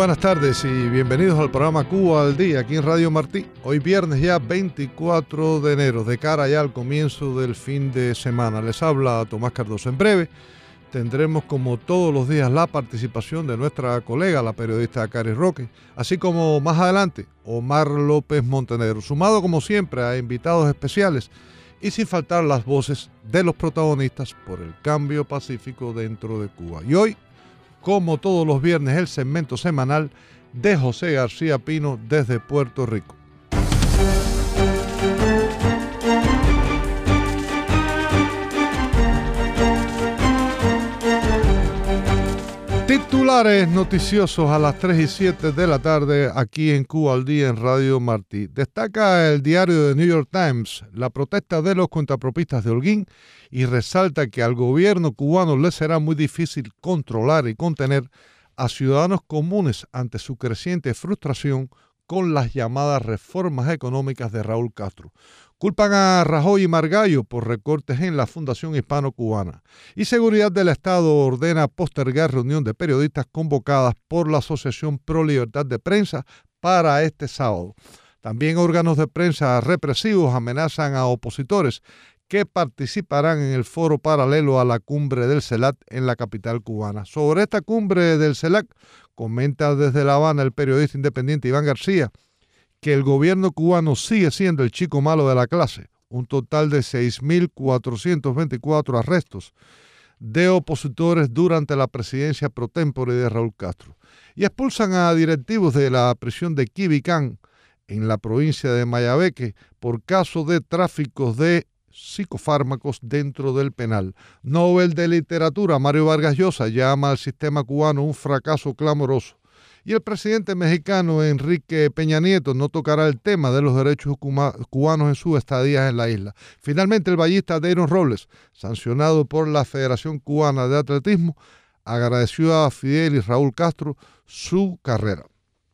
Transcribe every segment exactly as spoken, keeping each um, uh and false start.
buenas tardes y bienvenidos al programa Cuba al Día aquí en Radio Martí. Hoy viernes ya veinticuatro de enero, de cara ya al comienzo del fin de semana. Les habla Tomás Cardoso. En breve tendremos como todos los días la participación de nuestra colega, la periodista Cari Roque, así como más adelante Omar López Montenegro, sumado como siempre a invitados especiales y sin faltar las voces de los protagonistas por el cambio pacífico dentro de Cuba. Y hoy, como todos los viernes, el segmento semanal de José García Pino desde Puerto Rico. Titulares noticiosos a las tres y siete de la tarde aquí en Cuba al Día en Radio Martí. Destaca el diario The New York Times la protesta de los cuentapropistas de Holguín y resalta que al gobierno cubano le será muy difícil controlar y contener a ciudadanos comunes ante su creciente frustración con las llamadas reformas económicas de Raúl Castro. Culpan a Rajoy y Margallo por recortes en la Fundación Hispano-Cubana. Y Seguridad del Estado ordena postergar reunión de periodistas convocadas por la Asociación Pro Libertad de Prensa para este sábado. También órganos de prensa represivos amenazan a opositores que participarán en el foro paralelo a la cumbre del CELAC en la capital cubana. Sobre esta cumbre del CELAC, comenta desde La Habana el periodista independiente Iván García que el gobierno cubano sigue siendo el chico malo de la clase. Un total de seis mil cuatrocientos veinticuatro arrestos de opositores durante la presidencia pro tempore de Raúl Castro. Y expulsan a directivos de la prisión de Quibicán en la provincia de Mayabeque por caso de tráficos de psicofármacos dentro del penal. Nobel de Literatura Mario Vargas Llosa llama al sistema cubano un fracaso clamoroso. Y el presidente mexicano Enrique Peña Nieto no tocará el tema de los derechos cubanos en su estadía en la isla. Finalmente, el ballista Deiron Robles, sancionado por la Federación Cubana de Atletismo, agradeció a Fidel y Raúl Castro su carrera.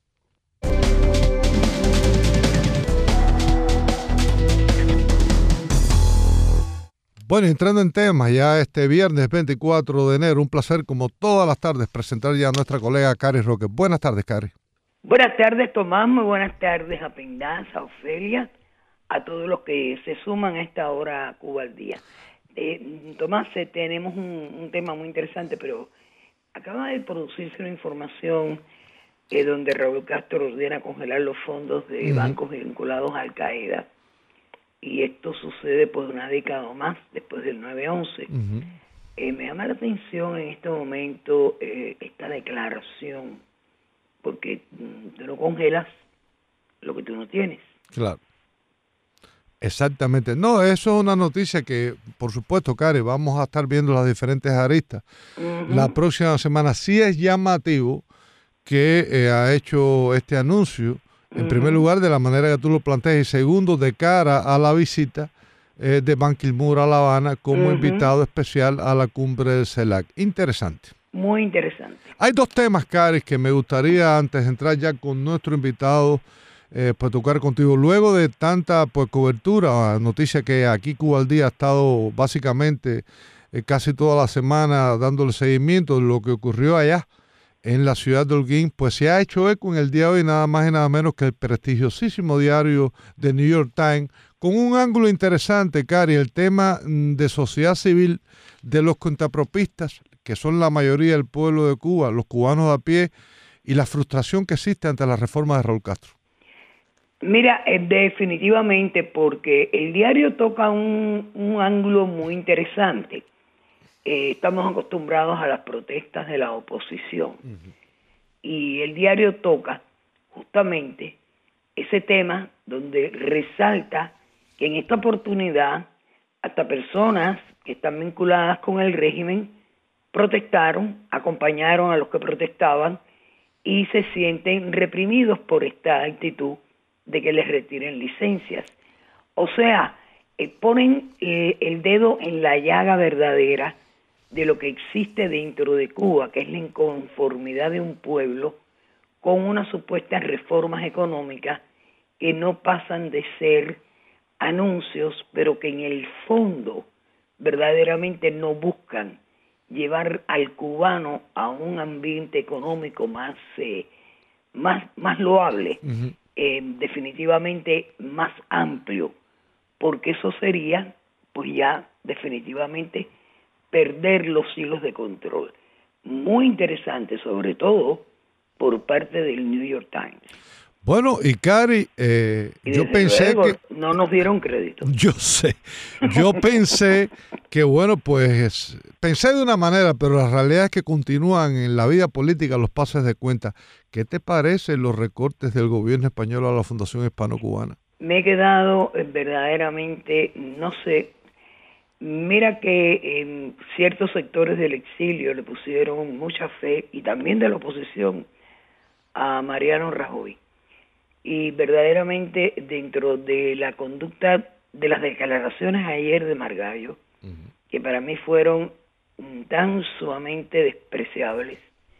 Bueno, entrando en temas, ya este viernes veinticuatro de enero, un placer como todas las tardes presentar ya a nuestra colega Cari Roque. Buenas tardes, Cari. Buenas tardes, Tomás, muy buenas tardes a Pendaz, a Ofelia, a todos los que se suman a esta hora Cuba al Día. Eh, Tomás, eh, tenemos un, un tema muy interesante, pero acaba de producirse una información eh, donde Raúl Castro ordena congelar los fondos de uh-huh. bancos vinculados a Al Qaeda. Y esto sucede por una década o más después del nueve once. Uh-huh. Eh, me llama la atención en este momento eh, esta declaración, porque tú no congelas lo que tú no tienes. Claro. Exactamente. No, eso es una noticia que, por supuesto, Cari, vamos a estar viendo las diferentes aristas. Uh-huh. La próxima semana sí es llamativo que eh, ha hecho este anuncio. En uh-huh. primer lugar, de la manera que tú lo planteas, y segundo, de cara a la visita eh, de Ban Ki-moon a La Habana como uh-huh. invitado especial a la cumbre del CELAC. Interesante. Muy interesante. Hay dos temas, Cari, que me gustaría, antes de entrar ya con nuestro invitado, eh, pues tocar contigo. Luego de tanta pues cobertura, noticia que aquí Cuba al Día ha estado básicamente eh, casi toda la semana dándole seguimiento de lo que ocurrió allá en la ciudad de Holguín, pues se ha hecho eco en el día de hoy nada más y nada menos que el prestigiosísimo diario The New York Times, con un ángulo interesante, Cari, el tema de sociedad civil de los cuentapropistas, que son la mayoría del pueblo de Cuba, los cubanos de a pie, y la frustración que existe ante la reforma de Raúl Castro. Mira, eh, definitivamente, porque el diario toca un, un ángulo muy interesante. Eh, estamos acostumbrados a las protestas de la oposición uh-huh. y el diario toca justamente ese tema donde resalta que en esta oportunidad hasta personas que están vinculadas con el régimen protestaron, acompañaron a los que protestaban y se sienten reprimidos por esta actitud de que les retiren licencias. O sea, eh, ponen eh, el dedo en la llaga verdadera de lo que existe dentro de Cuba, que es la inconformidad de un pueblo con unas supuestas reformas económicas que no pasan de ser anuncios, pero que en el fondo verdaderamente no buscan llevar al cubano a un ambiente económico más, eh, más, más loable, Uh-huh. eh, definitivamente más amplio, porque eso sería, pues ya definitivamente, perder los hilos de control. Muy interesante, sobre todo por parte del New York Times. Bueno, y Cari, eh, Y yo desde pensé luego, que... no nos dieron crédito. Yo sé, yo pensé que, bueno, pues, pensé de una manera, pero la realidad es que continúan en la vida política los pases de cuenta. ¿Qué te parecen los recortes del gobierno español a la Fundación Hispano-Cubana? Me he quedado eh, verdaderamente, no sé, mira que en ciertos sectores del exilio le pusieron mucha fe, y también de la oposición, a Mariano Rajoy. Y verdaderamente dentro de la conducta de las declaraciones ayer de Margallo, uh-huh. que para mí fueron tan sumamente despreciables,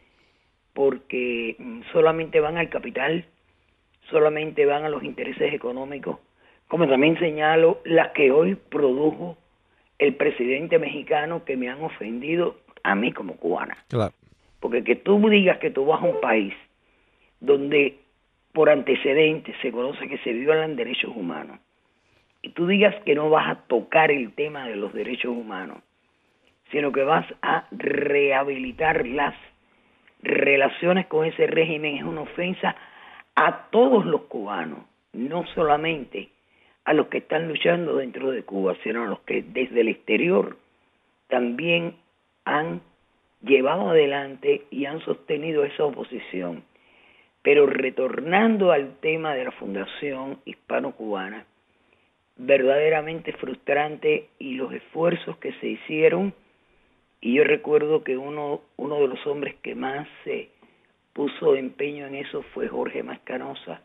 porque solamente van al capital, solamente van a los intereses económicos, como también señalo las que hoy produjo el presidente mexicano, que me han ofendido a mí como cubana. Claro. Porque que tú digas que tú vas a un país donde por antecedentes se conoce que se violan derechos humanos, y tú digas que no vas a tocar el tema de los derechos humanos, sino que vas a rehabilitar las relaciones con ese régimen, es una ofensa a todos los cubanos, no solamente a los que están luchando dentro de Cuba, sino a los que desde el exterior también han llevado adelante y han sostenido esa oposición. Pero retornando al tema de la Fundación Hispano-Cubana, verdaderamente frustrante, y los esfuerzos que se hicieron, y yo recuerdo que uno, uno de los hombres que más se puso empeño en eso fue Jorge Mascanosa,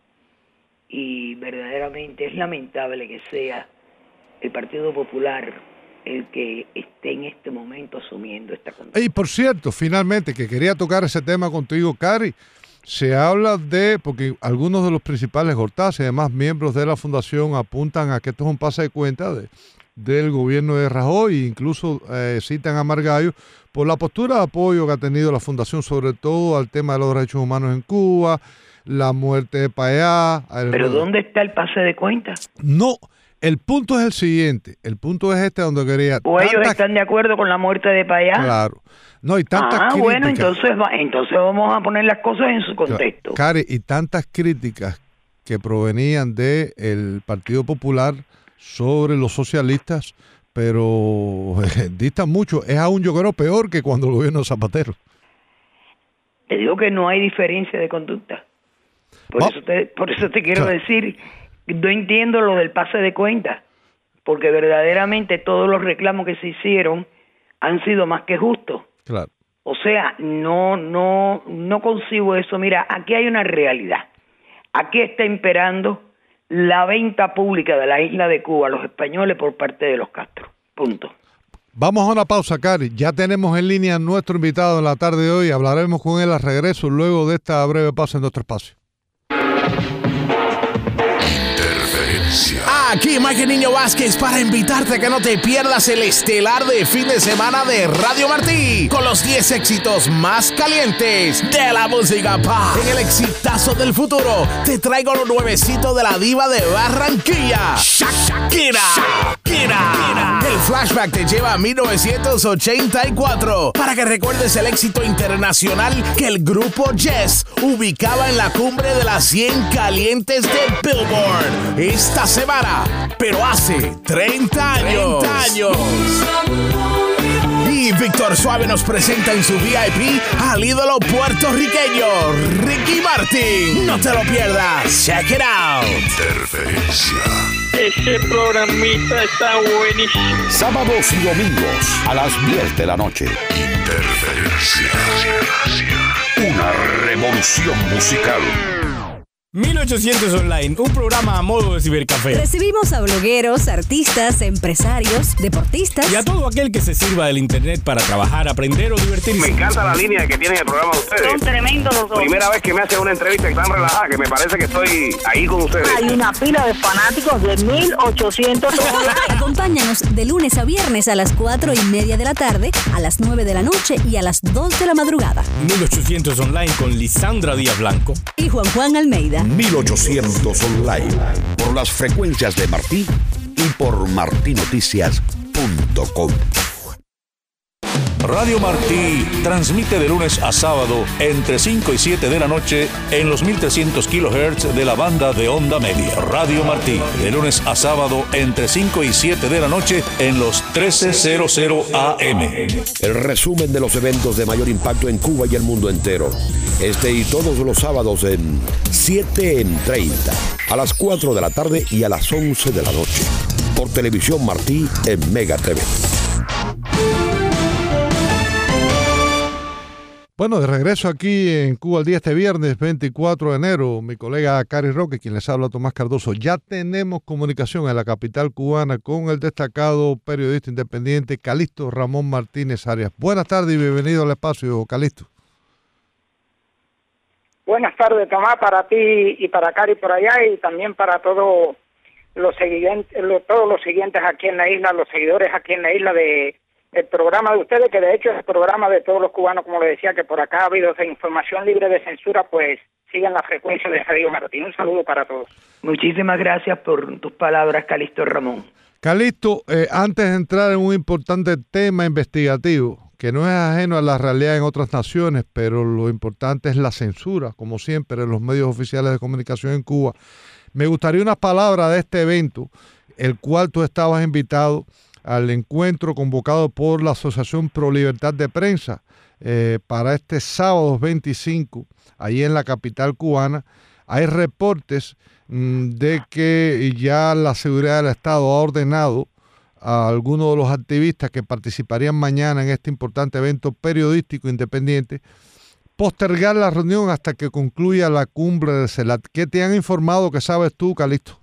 y verdaderamente es lamentable que sea el Partido Popular el que esté en este momento asumiendo esta conducta. Y por cierto, finalmente, que quería tocar ese tema contigo, Cari. Se habla de, porque algunos de los principales Hortazzi, además miembros de la fundación, apuntan a que esto es un pase de cuenta de, del gobierno de Rajoy, e incluso eh, citan a Margallo por la postura de apoyo que ha tenido la fundación, sobre todo al tema de los derechos humanos en Cuba, la muerte de Payá. El... ¿Pero dónde está el pase de cuenta? No, el punto es el siguiente, el punto es este donde quería... ¿O ellos tantas... están de acuerdo con la muerte de Payá? Claro. No, y tantas ah, críticas. bueno, entonces, entonces vamos a poner las cosas en su contexto. Cari, y tantas críticas que provenían del Partido Popular sobre los socialistas, pero eh, distan mucho. Es aún, yo creo, peor que cuando el gobierno de Zapatero. Te digo que no hay diferencia de conducta. Por, oh. eso, te, por eso te quiero claro. decir, no entiendo lo del pase de cuenta, porque verdaderamente todos los reclamos que se hicieron han sido más que justos. Claro. O sea, no, no, no concibo eso. Mira, aquí hay una realidad. Aquí está imperando la venta pública de la isla de Cuba a los españoles por parte de los Castro. Punto. Vamos a una pausa, Cari. Ya tenemos en línea a nuestro invitado en la tarde de hoy. Hablaremos con él al regreso luego de esta breve pausa en nuestro espacio. Aquí Mike Niño Vázquez para invitarte a que no te pierdas el estelar de fin de semana de Radio Martí con los diez éxitos más calientes de la música pop. En el exitazo del futuro te traigo lo nuevecito de la diva de Barranquilla, Shakira. Shakira. El flashback te lleva a mil novecientos ochenta y cuatro para que recuerdes el éxito internacional que el grupo Yes ubicaba en la cumbre de las cien calientes de Billboard esta semana, pero hace treinta años. treinta años. Y Víctor Suave nos presenta en su V I P al ídolo puertorriqueño Ricky Martin. No te lo pierdas. Check it out. Interferencia. Ese programita está buenísimo. Sábados y domingos a las diez de la noche. Interferencia. Una revolución musical. mil ochocientos Online, un programa a modo de cibercafé. Recibimos a blogueros, artistas, empresarios, deportistas y a todo aquel que se sirva del internet para trabajar, aprender o divertirse. Me encanta la línea que tienen el programa de ustedes. Son tremendos los dos. Primera vez que me hacen una entrevista tan relajada que me parece que estoy ahí con ustedes. Hay una pila de fanáticos de mil ochocientos Online. Acompáñanos de lunes a viernes a las cuatro y media de la tarde, a las nueve de la noche y a las dos de la madrugada. mil ochocientos Online con Lisandra Díaz Blanco y Juan Juan Almeida. mil ochocientos Online, por las frecuencias de Martí y por martí noticias punto com. Radio Martí transmite de lunes a sábado entre cinco y siete de la noche en los mil trescientos kilohertz de la banda de onda media. Radio Martí, de lunes a sábado entre cinco y siete de la noche en los trece cero A M. El resumen de los eventos de mayor impacto en Cuba y el mundo entero. Este y todos los sábados en siete en treinta, a las cuatro de la tarde y a las once de la noche. Por Televisión Martí en Mega T V. Bueno, de regreso aquí en Cuba al día este viernes veinticuatro de enero, mi colega Cari Roque, quien les habla, Tomás Cardoso. Ya tenemos comunicación en la capital cubana con el destacado periodista independiente Calixto Ramón Martínez Arias. Buenas tardes y bienvenido al espacio, Calixto. Buenas tardes, Tomás, para ti y para Cari por allá y también para todos los siguientes, todos los siguientes aquí en la isla, los seguidores aquí en la isla de el programa de ustedes, que de hecho es el programa de todos los cubanos, como le decía, que por acá ha habido esa información libre de censura, pues sigan la frecuencia de Radio Martín. Un saludo para todos. Muchísimas gracias por tus palabras, Calixto Ramón. Calixto, eh, antes de entrar en un importante tema investigativo, que no es ajeno a la realidad en otras naciones, pero lo importante es la censura, como siempre, en los medios oficiales de comunicación en Cuba, me gustaría unas palabras de este evento, el cual tú estabas invitado al encuentro convocado por la Asociación Pro Libertad de Prensa eh, para este sábado veinticinco, allí en la capital cubana. Hay reportes mmm, de que ya la seguridad del Estado ha ordenado a algunos de los activistas que participarían mañana en este importante evento periodístico independiente postergar la reunión hasta que concluya la cumbre de CELAC. ¿Qué te han informado que sabes tú, Calixto?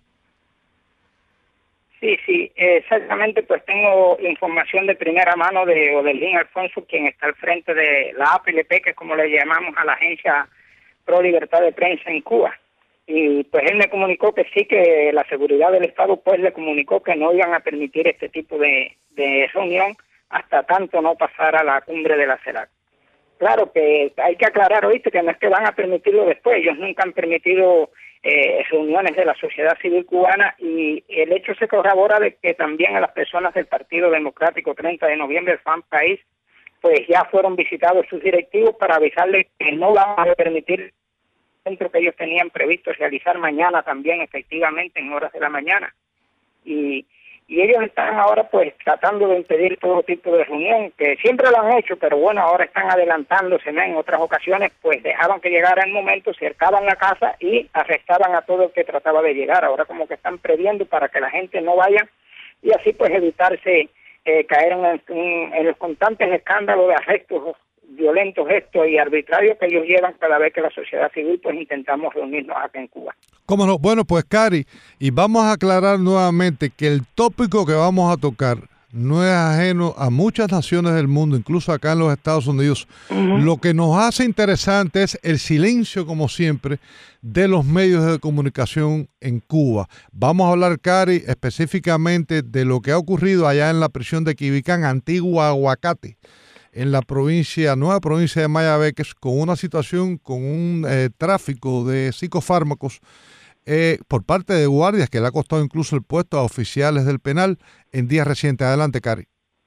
Sí, sí, exactamente, pues tengo información de primera mano de Odelín Alfonso, quien está al frente de la A P L P, que es como le llamamos a la Agencia Pro Libertad de Prensa en Cuba. Y pues él me comunicó que sí, que la seguridad del Estado pues le comunicó que no iban a permitir este tipo de, de reunión hasta tanto no pasara la cumbre de la CELAC. Claro que hay que aclarar, oíste, que no es que van a permitirlo después, ellos nunca han permitido Eh, reuniones de la sociedad civil cubana, y el hecho se corrobora de que también a las personas del Partido Democrático treinta de noviembre, F A M País, pues ya fueron visitados sus directivos para avisarles que no van a permitir el encuentro que ellos tenían previsto realizar mañana también, efectivamente, en horas de la mañana. Y y ellos están ahora pues tratando de impedir todo tipo de reunión, que siempre lo han hecho, pero bueno, ahora están adelantándose, ¿no? En otras ocasiones pues dejaban que llegara el momento, cercaban la casa y arrestaban a todo el que trataba de llegar. Ahora como que están previendo para que la gente no vaya y así pues evitarse eh, caer en, en, en los constantes escándalos de arrestos violentos estos y arbitrarios que ellos llevan cada vez que la sociedad civil pues intentamos reunirnos acá en Cuba. ¿Cómo no? Bueno, pues Cari, y vamos a aclarar nuevamente que el tópico que vamos a tocar no es ajeno a muchas naciones del mundo, incluso acá en los Estados Unidos. Uh-huh. Lo que nos hace interesante es el silencio, como siempre, de los medios de comunicación en Cuba. Vamos a hablar, Cari, específicamente de lo que ha ocurrido allá en la prisión de Quibicán, Antigua Aguacate, en la provincia, nueva provincia de Mayabeques, con una situación, con un eh, tráfico de psicofármacos eh, por parte de guardias que le ha costado incluso el puesto a oficiales del penal en días recientes. Adelante, Cari.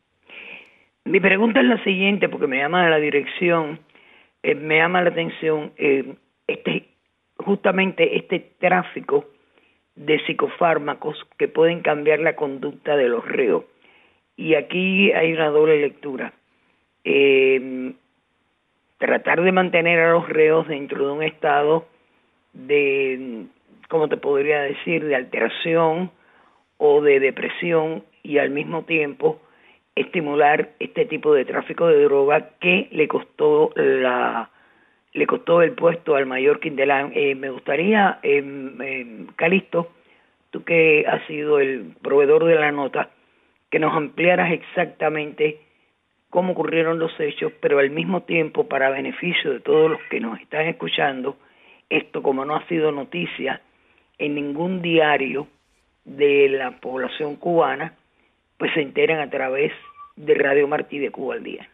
Mi pregunta es la siguiente, porque me llama la dirección, eh, me llama la atención eh, este justamente este tráfico de psicofármacos que pueden cambiar la conducta de los reos. Y aquí hay una doble lectura. Eh, tratar de mantener a los reos dentro de un estado de, ¿cómo te podría decir?, de alteración o de depresión, y al mismo tiempo estimular este tipo de tráfico de droga que le costó la, le costó el puesto al mayor Quindelán. Eh, me gustaría, eh, eh, Calixto, tú que has sido el proveedor de la nota, que nos ampliaras exactamente cómo ocurrieron los hechos, pero al mismo tiempo, para beneficio de todos los que nos están escuchando, esto como no ha sido noticia en ningún diario de la población cubana, pues se enteran a través de Radio Martí de Cuba al Día.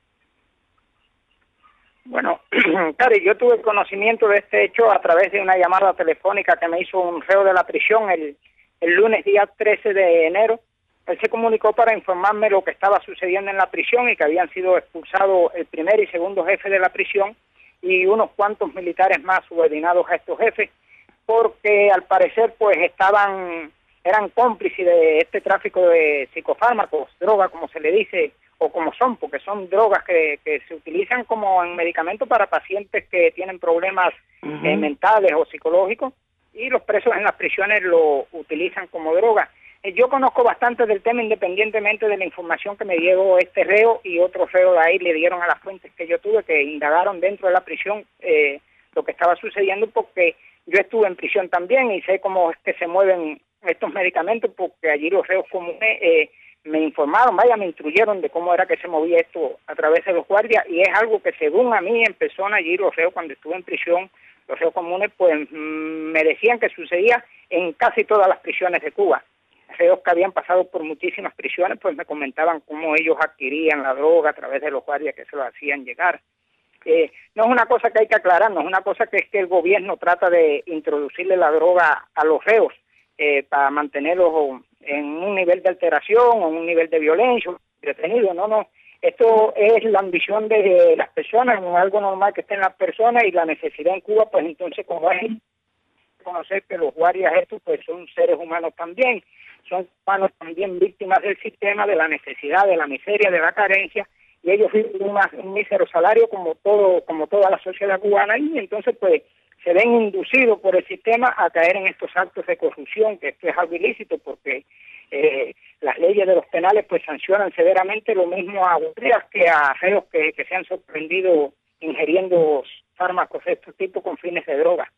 Bueno, Cari, yo tuve conocimiento de este hecho a través de una llamada telefónica que me hizo un reo de la prisión el, el lunes día trece de enero. Él se comunicó para informarme lo que estaba sucediendo en la prisión y que habían sido expulsados el primer y segundo jefe de la prisión y unos cuantos militares más subordinados a estos jefes, porque al parecer pues estaban, eran cómplices de este tráfico de psicofármacos, droga como se le dice, o como son, porque son drogas que, que se utilizan como en medicamentos para pacientes que tienen problemas uh-huh. eh, mentales o psicológicos, y los presos en las prisiones lo utilizan como droga. Eh, yo conozco bastante del tema independientemente de la información que me dio este reo y otros reos de ahí le dieron a las fuentes que yo tuve, que indagaron dentro de la prisión eh, lo que estaba sucediendo, porque yo estuve en prisión también y sé cómo es que se mueven estos medicamentos, porque allí los reos comunes eh, me informaron, vaya, me instruyeron de cómo era que se movía esto a través de los guardias, y es algo que según a mí en persona allí los reos cuando estuve en prisión, los reos comunes pues mmm, me decían que sucedía en casi todas las prisiones de Cuba. Reos que habían pasado por muchísimas prisiones pues me comentaban cómo ellos adquirían la droga a través de los guardias que se lo hacían llegar. Eh, no es una cosa que hay que aclarar, no es una cosa que es que el gobierno trata de introducirle la droga a los reos eh, para mantenerlos en un nivel de alteración o un nivel de violencia, detenido, no, no. Esto es la ambición de las personas, no es algo normal que estén las personas, y la necesidad en Cuba, pues entonces como es conocer que los guardias estos pues son seres humanos también, son humanos también víctimas del sistema, de la necesidad, de la miseria, de la carencia, y ellos viven un, un mísero salario como todo, como toda la sociedad cubana, y entonces pues se ven inducidos por el sistema a caer en estos actos de corrupción, que esto es algo ilícito, porque eh, las leyes de los penales pues sancionan severamente lo mismo a guardias que a reos que, que se han sorprendido ingiriendo fármacos de este tipo con fines de droga.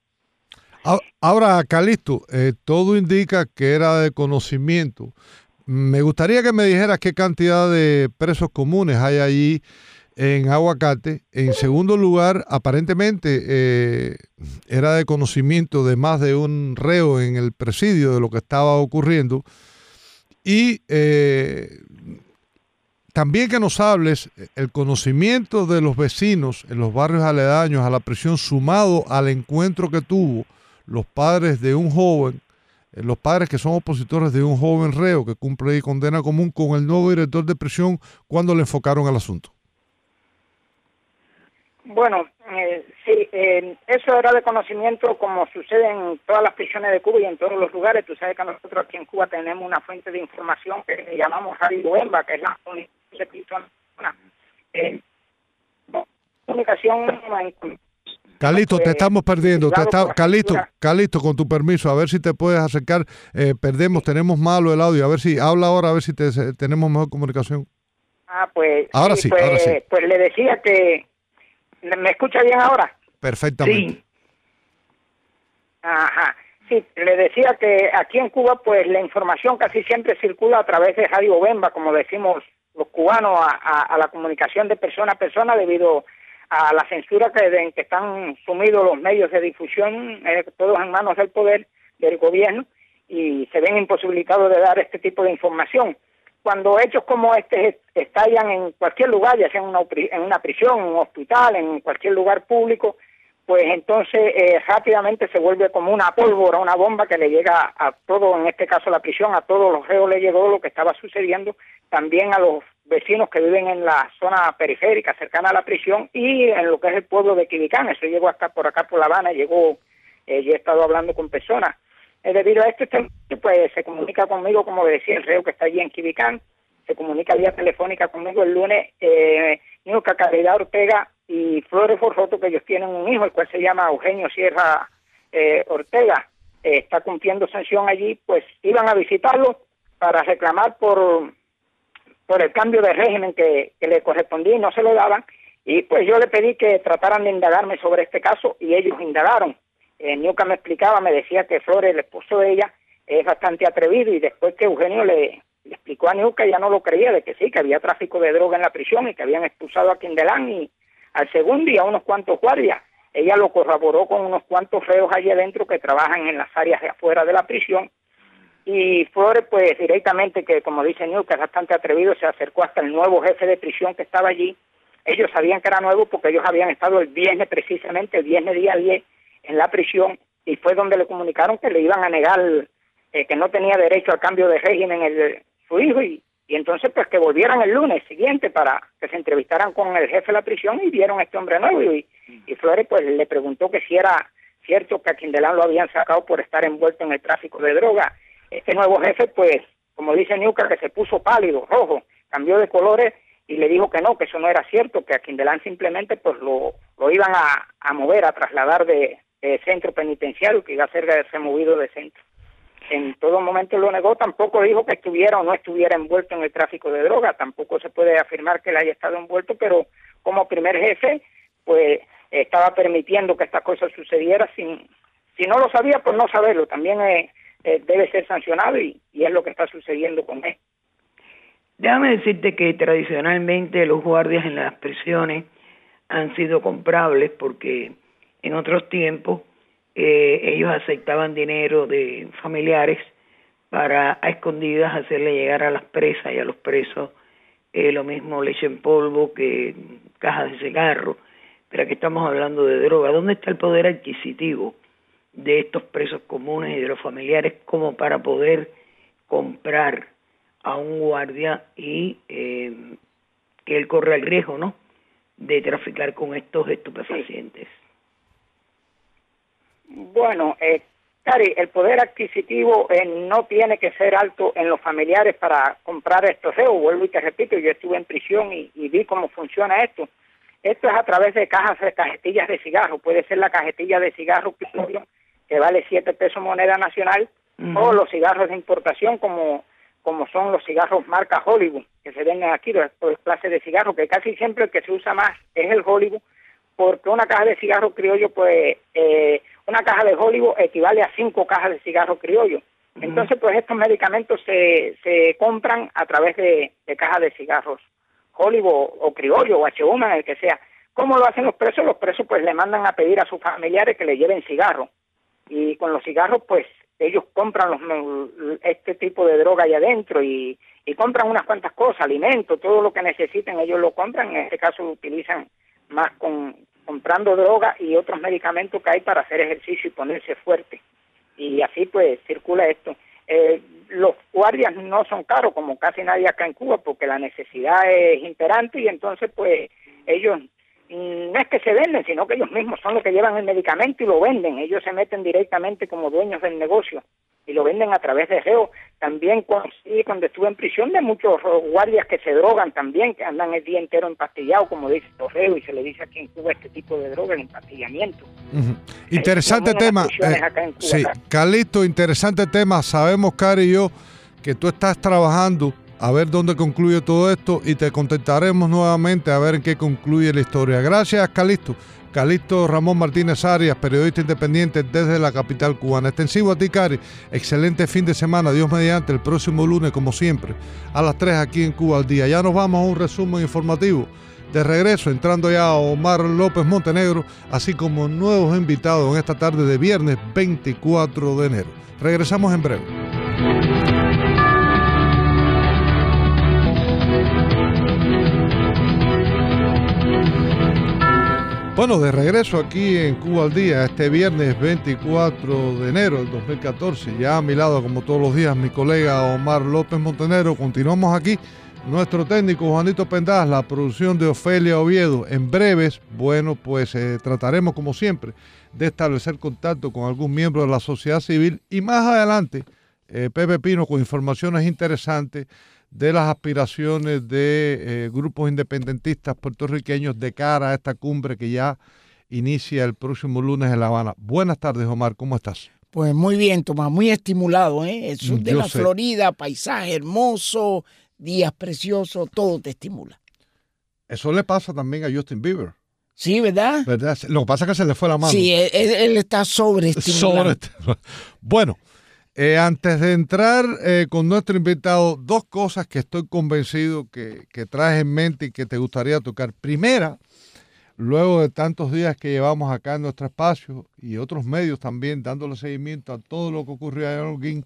Ahora, Calixto, eh, todo indica que era de conocimiento. Me gustaría que me dijeras qué cantidad de presos comunes hay allí en Aguacate. En segundo lugar, aparentemente eh, era de conocimiento de más de un reo en el presidio de lo que estaba ocurriendo. Y eh, también que nos hables el conocimiento de los vecinos en los barrios aledaños a la prisión, sumado al encuentro que tuvo los padres de un joven, eh, los padres que son opositores de un joven reo que cumple ahí condena común, con el nuevo director de prisión cuando le enfocaron al asunto. Bueno, eh, sí, eh, eso era de conocimiento como sucede en todas las prisiones de Cuba y en todos los lugares. Tú sabes que nosotros aquí en Cuba tenemos una fuente de información que le llamamos Radio Emba, que es la comunicación. Eh, comunicación Calixto, te estamos perdiendo. Te está, Calixto, Calixto, con tu permiso, a ver si te puedes acercar. Eh, perdemos, tenemos malo el audio. A ver si habla ahora, a ver si te, tenemos mejor comunicación. Ah, pues ahora sí, sí, pues, ahora sí. Pues le decía que... ¿Me escucha bien ahora? Perfectamente. Sí. Ajá. Sí, le decía que aquí en Cuba, pues la información casi siempre circula a través de Radio Bemba, como decimos los cubanos, a, a, a la comunicación de persona a persona debido a la censura que, en que están sumidos los medios de difusión, eh, todos en manos del poder, del gobierno, y se ven imposibilitados de dar este tipo de información. Cuando hechos como este estallan en cualquier lugar, ya sea en una, en una prisión, en un hospital, en cualquier lugar público, pues entonces eh, rápidamente se vuelve como una pólvora, una bomba que le llega a todo, en este caso la prisión, a todos los reos le llegó lo que estaba sucediendo, también a los vecinos que viven en la zona periférica cercana a la prisión y en lo que es el pueblo de Quibicán. Eso llegó hasta por acá por La Habana, llegó, eh, yo he estado hablando con personas. Eh, debido a esto, pues se comunica conmigo, como decía el reo que está allí en Quibicán, se comunica vía telefónica conmigo el lunes, eh, Nilka Caridad Ortega y Flores Forroto, que ellos tienen un hijo, el cual se llama Eugenio Sierra eh, Ortega, eh, está cumpliendo sanción allí, pues iban a visitarlo para reclamar por, por el cambio de régimen que, que le correspondía y no se lo daban, Y pues yo le pedí que trataran de indagarme sobre este caso y ellos indagaron. Eh, Niuka me explicaba, me decía que Flores, el esposo de ella, es bastante atrevido, y después que Eugenio le, le explicó a Niuka, ella no lo creía, de que sí, que había tráfico de droga en la prisión y que habían expulsado a Quindelán y al segundo y a unos cuantos guardias. Ella lo corroboró con unos cuantos reos allí adentro que trabajan en las áreas de afuera de la prisión. Y Flores, pues directamente, que como dice Niuka, es bastante atrevido, se acercó hasta el nuevo jefe de prisión que estaba allí. Ellos sabían que era nuevo porque ellos habían estado el viernes, precisamente el viernes día diez, en la prisión, y fue donde le comunicaron que le iban a negar, eh, que no tenía derecho al cambio de régimen el, su hijo, y, y entonces pues que volvieran el lunes siguiente para que se entrevistaran con el jefe de la prisión y vieron a este hombre nuevo. Y, y Flores pues le preguntó que si era cierto que a Quindelán lo habían sacado por estar envuelto en el tráfico de droga. Este nuevo jefe, pues, como dice Niuka, que se puso pálido, rojo, cambió de colores y le dijo que no, que eso no era cierto, que a Quindelán simplemente pues lo, lo iban a, a mover, a trasladar de, de centro penitenciario, que iba a ser removido de centro. En todo momento lo negó, tampoco dijo que estuviera o no estuviera envuelto en el tráfico de droga, tampoco se puede afirmar que él haya estado envuelto, pero como primer jefe, pues estaba permitiendo que esta cosa sucediera sin, si no lo sabía, pues no saberlo, también eh, eh, debe ser sancionado y, y es lo que está sucediendo con él. Déjame decirte que tradicionalmente los guardias en las prisiones han sido comprables porque en otros tiempos eh, ellos aceptaban dinero de familiares para a escondidas hacerle llegar a las presas y a los presos eh, lo mismo leche en polvo que cajas de cigarro, pero aquí estamos hablando de droga. ¿Dónde está el poder adquisitivo de estos presos comunes y de los familiares como para poder comprar a un guardia y eh, que él corre el riesgo, ¿no?, de traficar con estos estupefacientes? Bueno, eh, Cari, el poder adquisitivo eh, no tiene que ser alto en los familiares para comprar estos reos. Vuelvo y te repito, yo estuve en prisión y, y vi cómo funciona esto. Esto es a través de cajas de cajetillas de cigarro. Puede ser la cajetilla de cigarro que vale siete pesos moneda nacional, uh-huh, o los cigarros de importación como como son los cigarros marca Hollywood, que se venden aquí, los, los clases de cigarros, que casi siempre el que se usa más es el Hollywood, porque una caja de cigarro criollo, pues, eh, una caja de Hollywood equivale a cinco cajas de cigarro criollo. Uh-huh. Entonces, pues, estos medicamentos se, se compran a través de, de cajas de cigarros Hollywood o criollo o H uno, el que sea. ¿Cómo lo hacen los presos? Los presos, pues, le mandan a pedir a sus familiares que le lleven cigarros. Y con los cigarros, pues, ellos compran los, este tipo de droga ahí adentro y, y compran unas cuantas cosas, alimentos, todo lo que necesiten, ellos lo compran. En este caso lo utilizan más con comprando droga y otros medicamentos que hay para hacer ejercicio y ponerse fuerte. Y así pues circula esto. Eh, los guardias no son caros como casi nadie acá en Cuba porque la necesidad es imperante y entonces pues ellos no es que se venden, sino que ellos mismos son los que llevan el medicamento y lo venden. Ellos se meten directamente como dueños del negocio y lo venden a través de reo. También conocí cuando estuve en prisión de muchos guardias que se drogan también, que andan el día entero empastillados, como dice Torreo, y se le dice aquí en Cuba este tipo de droga, el empastillamiento. Uh-huh. Interesante eh, tema. Eh, sí, acá. Carlito, interesante tema. Sabemos, Cari y yo, que tú estás trabajando a ver dónde concluye todo esto y te contactaremos nuevamente a ver en qué concluye la historia. Gracias, Calixto. Calixto Ramón Martínez Arias, periodista independiente desde la capital cubana. Extensivo a ti, Cari. Excelente fin de semana. Dios mediante, el próximo lunes, como siempre, a las tres aquí en Cuba al Día. Ya nos vamos a un resumen informativo. De regreso, entrando ya a Omar López Montenegro, así como nuevos invitados en esta tarde de viernes veinticuatro de enero. Regresamos en breve. Bueno, de regreso aquí en Cuba al Día, este viernes veinticuatro de enero del dos mil catorce. Ya a mi lado, como todos los días, mi colega Omar López Montenegro. Continuamos aquí. Nuestro técnico Juanito Pendaz, la producción de Ofelia Oviedo. En breves, bueno, pues eh, trataremos, como siempre, de establecer contacto con algún miembro de la sociedad civil. Y más adelante, eh, Pepe Pino con informaciones interesantes de las aspiraciones de eh, grupos independentistas puertorriqueños de cara a esta cumbre que ya inicia el próximo lunes en La Habana. Buenas tardes, Omar, ¿cómo estás? Pues muy bien, Tomás, muy estimulado, ¿eh? El sur de Yo la sé. Florida, paisaje hermoso, días preciosos, todo te estimula. Eso le pasa también a Justin Bieber. Sí, ¿verdad? ¿Verdad? Lo que pasa es que se le fue la mano. Sí, él, él está sobreestimulado. Sobre... Bueno, eh, antes de entrar eh, con nuestro invitado, dos cosas que estoy convencido que, que traes en mente y que te gustaría tocar. Primera, luego de tantos días que llevamos acá en nuestro espacio y otros medios también dándole seguimiento a todo lo que ocurrió allá en Holguín,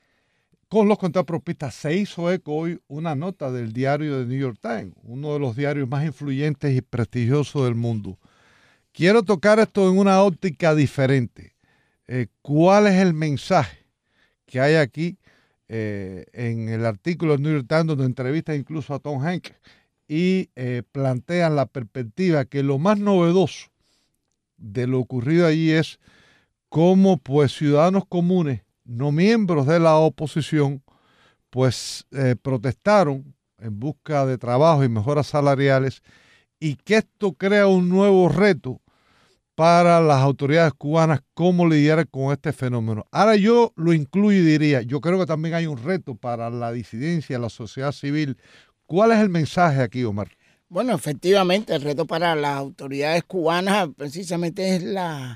con los cuentapropistas, se hizo eco hoy una nota del diario de New York Times, uno de los diarios más influyentes y prestigiosos del mundo. Quiero tocar esto en una óptica diferente. Eh, ¿Cuál es el mensaje que hay aquí eh, en el artículo del New York Times, donde entrevista incluso a Tom Hanks y eh, plantean la perspectiva que lo más novedoso de lo ocurrido allí es cómo pues ciudadanos comunes, no miembros de la oposición, pues eh, protestaron en busca de trabajo y mejoras salariales, y que esto crea un nuevo reto para las autoridades cubanas cómo lidiar con este fenómeno. Ahora yo lo incluyo y diría, yo creo que también hay un reto para la disidencia, la sociedad civil. ¿Cuál es el mensaje aquí, Omar? Bueno, efectivamente, el reto para las autoridades cubanas precisamente es la...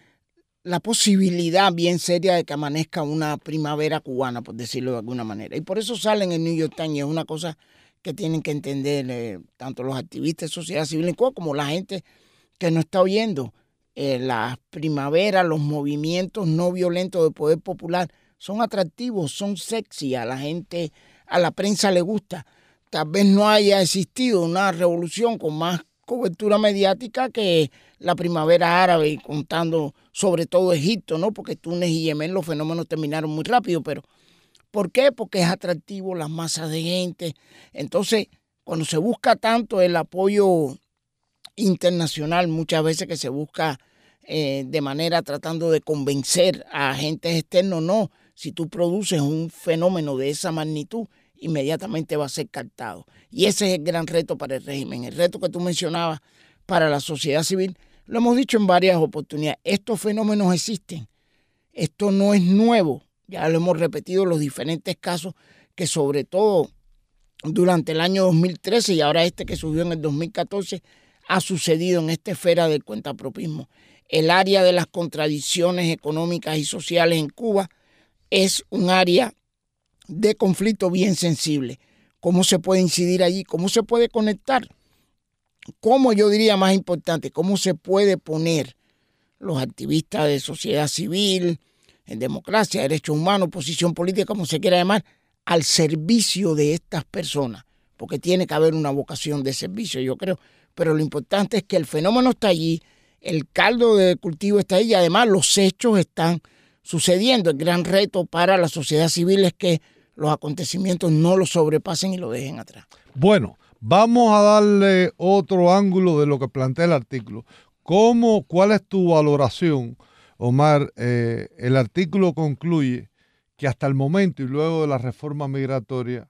la posibilidad bien seria de que amanezca una primavera cubana, por decirlo de alguna manera. Y por eso salen en New York Times, y es una cosa que tienen que entender eh, tanto los activistas de sociedad civil en Cuba como la gente que nos está oyendo. Eh, las primaveras, los movimientos no violentos de poder popular son atractivos, son sexy, a la gente, a la prensa le gusta. Tal vez no haya existido una revolución con más cobertura mediática que la primavera árabe, contando sobre todo Egipto, ¿no? Porque Túnez y Yemen los fenómenos terminaron muy rápido, pero ¿por qué? Porque es atractivo, las masas de gente. Entonces, cuando se busca tanto el apoyo internacional, muchas veces que se busca eh, de manera tratando de convencer a agentes externos, no. Si tú produces un fenómeno de esa magnitud, inmediatamente va a ser captado. Y ese es el gran reto para el régimen. El reto que tú mencionabas para la sociedad civil, lo hemos dicho en varias oportunidades, estos fenómenos existen. Esto no es nuevo. Ya lo hemos repetido en los diferentes casos que sobre todo durante el año dos mil trece y ahora este que subió en el dos mil catorce ha sucedido en esta esfera del cuentapropismo. El área de las contradicciones económicas y sociales en Cuba es un área de conflicto bien sensible. ¿Cómo se puede incidir allí? ¿Cómo se puede conectar? ¿Cómo, yo diría más importante, cómo se puede poner los activistas de sociedad civil, en democracia, derechos humanos, posición política, como se quiera llamar, al servicio de estas personas? Porque tiene que haber una vocación de servicio, yo creo. Pero lo importante es que el fenómeno está allí, el caldo de cultivo está ahí y además los hechos están sucediendo. El gran reto para la sociedad civil es que los acontecimientos no lo sobrepasen y lo dejen atrás. Bueno, vamos a darle otro ángulo de lo que plantea el artículo. ¿Cómo, cuál es tu valoración, Omar? Eh, el artículo concluye que hasta el momento y luego de la reforma migratoria,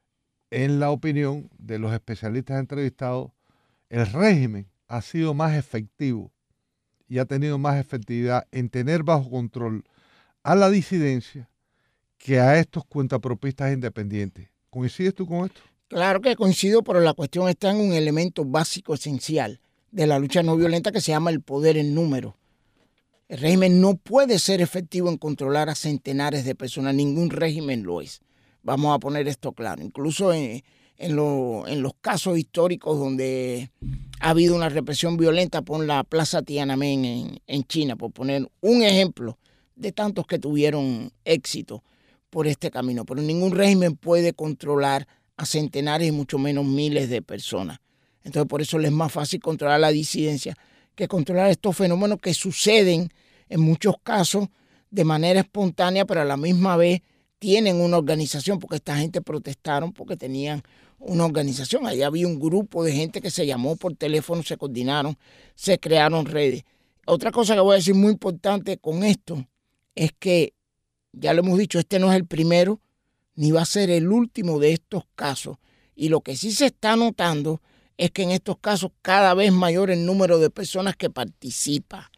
en la opinión de los especialistas entrevistados, el régimen ha sido más efectivo y ha tenido más efectividad en tener bajo control a la disidencia que a estos cuentapropistas independientes. ¿Coincides tú con esto? Claro que coincido, pero la cuestión está en un elemento básico, esencial de la lucha no violenta que se llama el poder en número. El régimen no puede ser efectivo en controlar a centenares de personas, ningún régimen lo es. Vamos a poner esto claro. Incluso en, en, lo, en los casos históricos donde ha habido una represión violenta, pon la Plaza Tiananmen en, en China, por poner un ejemplo de tantos que tuvieron éxito por este camino. Pero ningún régimen puede controlar a centenares y mucho menos miles de personas. Entonces por eso les es más fácil controlar la disidencia que controlar estos fenómenos que suceden en muchos casos de manera espontánea, pero a la misma vez tienen una organización, porque esta gente protestaron porque tenían una organización. Ahí había un grupo de gente que se llamó por teléfono, se coordinaron, se crearon redes. Otra cosa que voy a decir muy importante con esto es que, ya lo hemos dicho, este no es el primero ni va a ser el último de estos casos. Y lo que sí se está notando es que en estos casos cada vez mayor el número de personas que participa.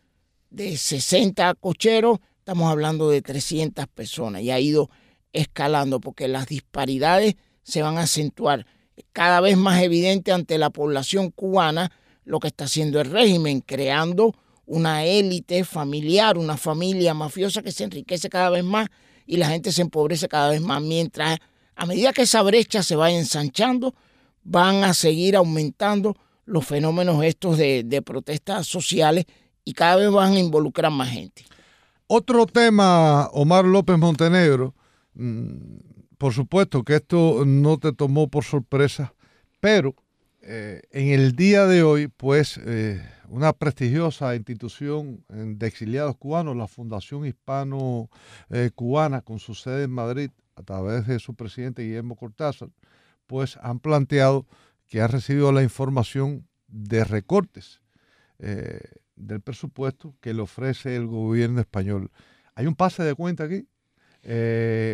De sesenta cocheros, estamos hablando de trescientas personas y ha ido escalando porque las disparidades se van a acentuar. cada vez más evidente ante la población cubana lo que está haciendo el régimen, creando una élite familiar, una familia mafiosa que se enriquece cada vez más y la gente se empobrece cada vez más. Mientras, a medida que esa brecha se vaya ensanchando, van a seguir aumentando los fenómenos estos de, de protestas sociales y cada vez van a involucrar más gente. Otro tema, Omar López Montenegro, por supuesto que esto no te tomó por sorpresa, pero eh, en el día de hoy, pues, eh, una prestigiosa institución de exiliados cubanos, la Fundación Hispano-Cubana, eh, con su sede en Madrid, a través de su presidente Guillermo Cortázar, pues han planteado que ha recibido la información de recortes eh, del presupuesto que le ofrece el gobierno español. Hay un pase de cuenta aquí. Eh,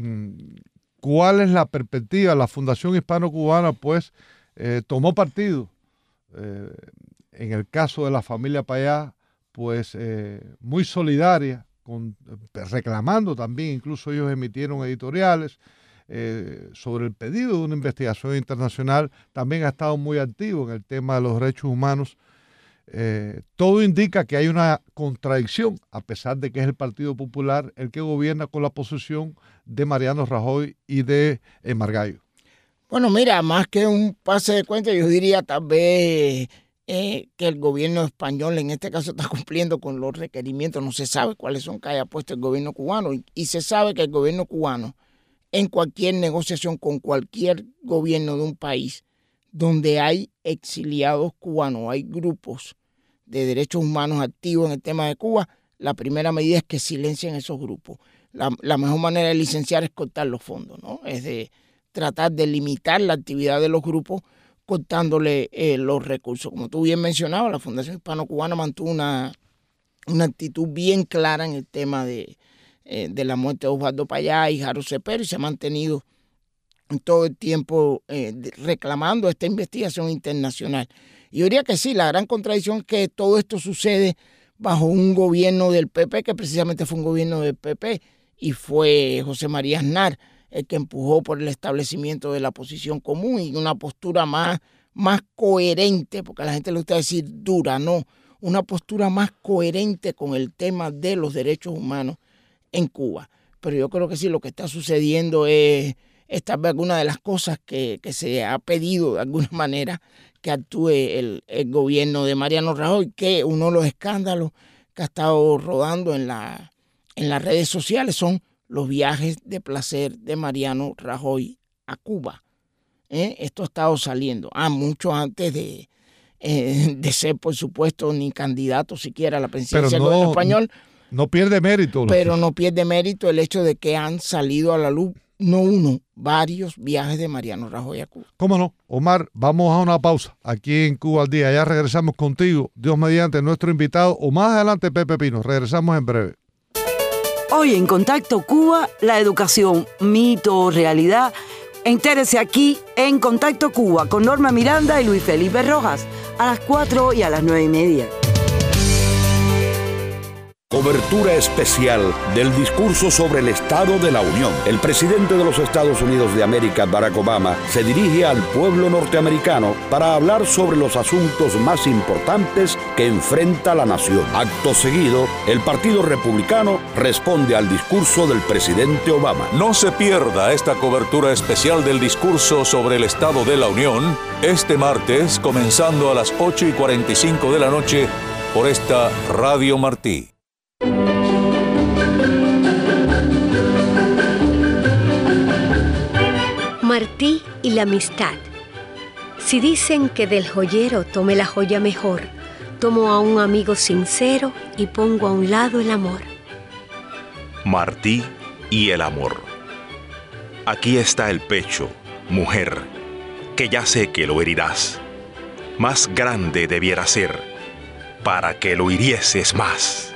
¿Cuál es la perspectiva? La Fundación Hispano-Cubana, pues, eh, tomó partido. Eh, en el caso de la familia Payá, pues, eh, muy solidaria, con, reclamando también, incluso ellos emitieron editoriales, Eh, sobre el pedido de una investigación internacional. También ha estado muy activo en el tema de los derechos humanos. Eh, todo indica que hay una contradicción, a pesar de que es el Partido Popular el que gobierna con la posición de Mariano Rajoy y de eh, Margallo. Bueno, mira, más que un pase de cuenta, yo diría tal vez eh, que el gobierno español en este caso está cumpliendo con los requerimientos. No se sabe cuáles son que haya puesto el gobierno cubano y, y se sabe que el gobierno cubano, en cualquier negociación con cualquier gobierno de un país donde hay exiliados cubanos, hay grupos de derechos humanos activos en el tema de Cuba, la primera medida es que silencien esos grupos. La, la mejor manera de licenciar es cortar los fondos, ¿no? Es de tratar de limitar la actividad de los grupos cortándole eh, los recursos. Como tú bien mencionabas, la Fundación Hispano-Cubana mantuvo una, una actitud bien clara en el tema de de la muerte de Osvaldo Payá y Jaro Cepero, y se ha mantenido todo el tiempo eh, reclamando esta investigación internacional. Y yo diría que sí, la gran contradicción es que todo esto sucede bajo un gobierno del P P, que precisamente fue un gobierno del P P, y fue José María Aznar el que empujó por el establecimiento de la posición común y una postura más, más coherente, porque a la gente le gusta decir dura, no, una postura más coherente con el tema de los derechos humanos en Cuba. Pero yo creo que sí, lo que está sucediendo es, es tal vez alguna de las cosas que, que se ha pedido de alguna manera que actúe el, el gobierno de Mariano Rajoy, que uno de los escándalos que ha estado rodando en, la, en las redes sociales son los viajes de placer de Mariano Rajoy a Cuba. ¿Eh? Esto ha estado saliendo, ah, mucho antes de, eh, de ser, por supuesto, ni candidato siquiera a la presidencia no, del gobierno español. No pierde mérito. Pero no pierde mérito el hecho de que han salido a la luz, no uno, varios viajes de Mariano Rajoy a Cuba. ¿Cómo no? Omar, vamos a una pausa aquí en Cuba al Día. Ya regresamos contigo, Dios mediante, nuestro invitado, o más adelante Pepe Pino. Regresamos en breve. Hoy en Contacto Cuba, la educación, mito o realidad. Entérese aquí en Contacto Cuba con Norma Miranda y Luis Felipe Rojas a las cuatro y a las nueve y media. Cobertura especial del discurso sobre el Estado de la Unión. El presidente de los Estados Unidos de América, Barack Obama, se dirige al pueblo norteamericano para hablar sobre los asuntos más importantes que enfrenta la nación. Acto seguido, el Partido Republicano responde al discurso del presidente Obama. No se pierda esta cobertura especial del discurso sobre el Estado de la Unión este martes, comenzando a las ocho y cuarenta y cinco de la noche por esta Radio Martí. Martí y la amistad. Si dicen que del joyero tome la joya mejor, tomo a un amigo sincero y pongo a un lado el amor. Martí y el amor. Aquí está el pecho, mujer, que ya sé que lo herirás. Más grande debiera ser, para que lo hirieses más.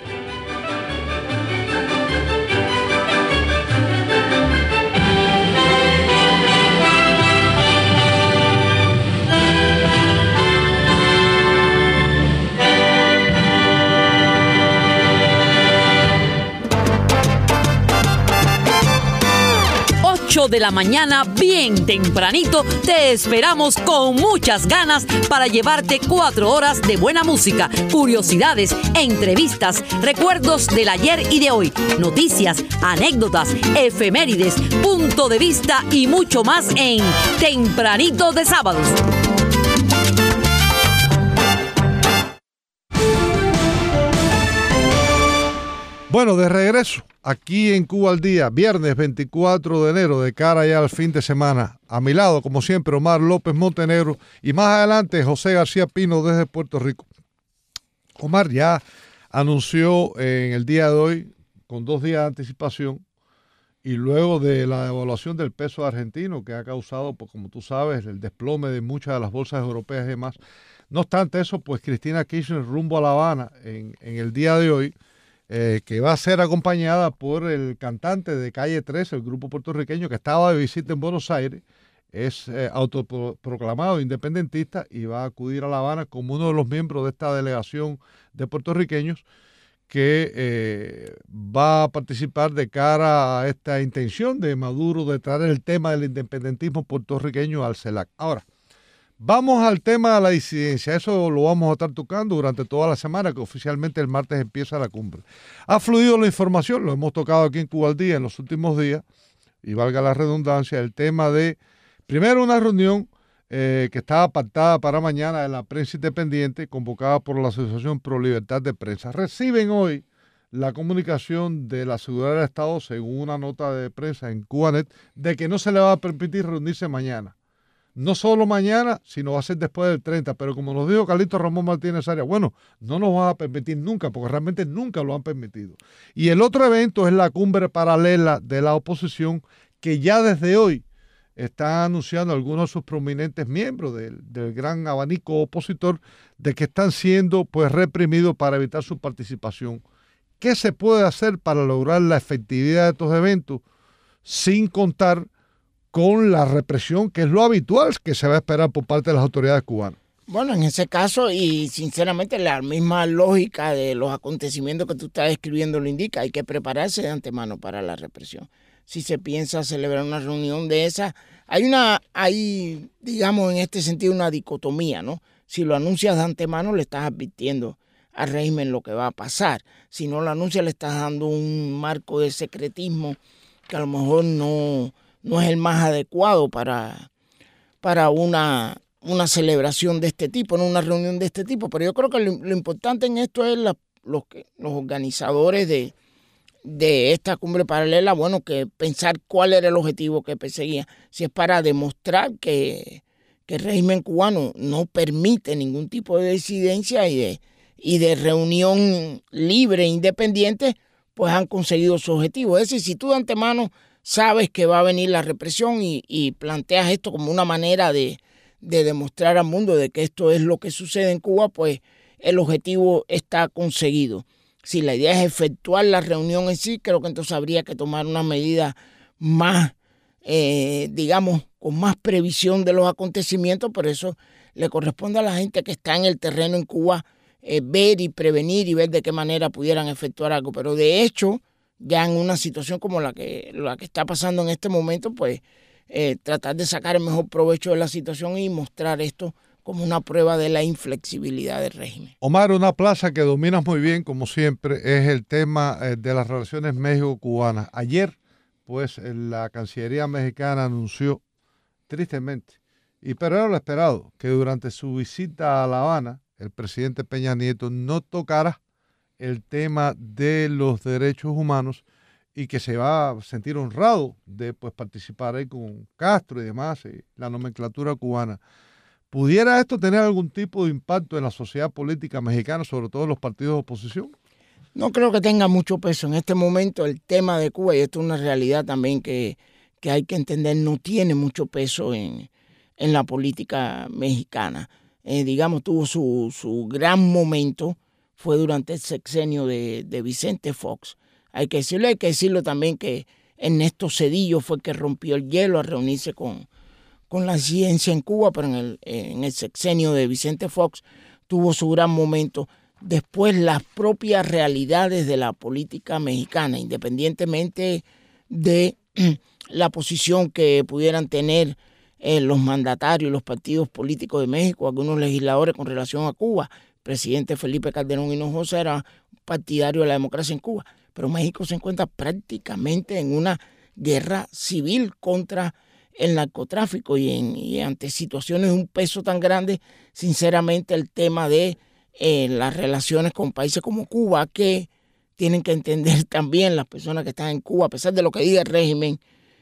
ocho de la mañana, bien tempranito, te esperamos con muchas ganas para llevarte cuatro horas de buena música, curiosidades, entrevistas, recuerdos del ayer y de hoy, noticias, anécdotas, efemérides, punto de vista y mucho más en Tempranito de Sábados. Bueno, de regreso, aquí en Cuba al Día, viernes veinticuatro de enero, de cara ya al fin de semana. A mi lado, como siempre, Omar López Montenegro y más adelante José García Pino desde Puerto Rico. Omar ya anunció en el día de hoy, con dos días de anticipación, y luego de la devaluación del peso argentino que ha causado, pues como tú sabes, el desplome de muchas de las bolsas europeas y demás. No obstante eso, pues Cristina Kirchner rumbo a La Habana en, en el día de hoy, Eh, que va a ser acompañada por el cantante de Calle trece, el grupo puertorriqueño que estaba de visita en Buenos Aires, es eh, autoproclamado independentista y va a acudir a La Habana como uno de los miembros de esta delegación de puertorriqueños que eh, va a participar de cara a esta intención de Maduro de traer el tema del independentismo puertorriqueño al CELAC. Ahora, vamos al tema de la disidencia. Eso lo vamos a estar tocando durante toda la semana, que oficialmente el martes empieza la cumbre. Ha fluido la información, lo hemos tocado aquí en Cuba al Día en los últimos días, y valga la redundancia, el tema de, primero, una reunión eh, que estaba pactada para mañana en la prensa independiente, convocada por la Asociación Pro Libertad de Prensa. Reciben hoy la comunicación de la Seguridad del Estado, según una nota de prensa en Cubanet, de que no se le va a permitir reunirse mañana. No solo mañana, sino va a ser después del treinta, pero como nos dijo Carlito Ramón Martínez Arias, bueno, no nos van a permitir nunca, porque realmente nunca lo han permitido. Y el otro evento es la cumbre paralela de la oposición, que ya desde hoy están anunciando algunos de sus prominentes miembros del, del gran abanico opositor de que están siendo pues reprimidos para evitar su participación. ¿Qué se puede hacer para lograr la efectividad de estos eventos sin contar con la represión, que es lo habitual que se va a esperar por parte de las autoridades cubanas? Bueno, en ese caso, y sinceramente la misma lógica de los acontecimientos que tú estás describiendo lo indica, hay que prepararse de antemano para la represión. Si se piensa celebrar una reunión de esa, hay una, hay, digamos, en este sentido una dicotomía, ¿no? Si lo anuncias de antemano, le estás advirtiendo al régimen lo que va a pasar. Si no lo anuncias, le estás dando un marco de secretismo que a lo mejor no... no es el más adecuado para, para una, una celebración de este tipo, no una reunión de este tipo. Pero yo creo que lo, lo importante en esto es la, los, los organizadores de, de esta cumbre paralela, bueno, que pensar cuál era el objetivo que perseguía. Si es para demostrar que, que el régimen cubano no permite ningún tipo de disidencia y de, y de reunión libre e independiente, pues han conseguido su objetivo. Es decir, si tú de antemano sabes que va a venir la represión y, y planteas esto como una manera de, de demostrar al mundo de que esto es lo que sucede en Cuba, pues el objetivo está conseguido. Si la idea es efectuar la reunión en sí, creo que entonces habría que tomar una medida más, eh, digamos, con más previsión de los acontecimientos, pero eso le corresponde a la gente que está en el terreno en Cuba eh, ver y prevenir y ver de qué manera pudieran efectuar algo. Pero de hecho, ya en una situación como la que, la que está pasando en este momento, pues eh, tratar de sacar el mejor provecho de la situación y mostrar esto como una prueba de la inflexibilidad del régimen. Omar, una plaza que dominas muy bien, como siempre, es el tema eh, de las relaciones México-cubanas. Ayer, pues, la Cancillería mexicana anunció, tristemente, y pero era lo esperado, que durante su visita a La Habana, el presidente Peña Nieto no tocará el tema de los derechos humanos y que se va a sentir honrado de pues, participar ahí con Castro y demás, y la nomenclatura cubana. ¿Pudiera esto tener algún tipo de impacto en la sociedad política mexicana, sobre todo en los partidos de oposición? No creo que tenga mucho peso. En este momento el tema de Cuba, y esto es una realidad también que, que hay que entender, no tiene mucho peso en, en la política mexicana. Eh, digamos, tuvo su, su gran momento, fue durante el sexenio de, de Vicente Fox. Hay que decirlo, hay que decirlo también que Ernesto Zedillo fue el que rompió el hielo a reunirse con, con la ciencia en Cuba, pero en el, en el sexenio de Vicente Fox tuvo su gran momento. Después las propias realidades de la política mexicana, independientemente de la posición que pudieran tener eh, los mandatarios, los partidos políticos de México, algunos legisladores con relación a Cuba. El presidente Felipe Calderón Hinojosa era partidario de la democracia en Cuba, pero México se encuentra prácticamente en una guerra civil contra el narcotráfico y, en, y ante situaciones de un peso tan grande, sinceramente el tema de eh, las relaciones con países como Cuba, que tienen que entender también las personas que están en Cuba, a pesar de lo que diga el régimen,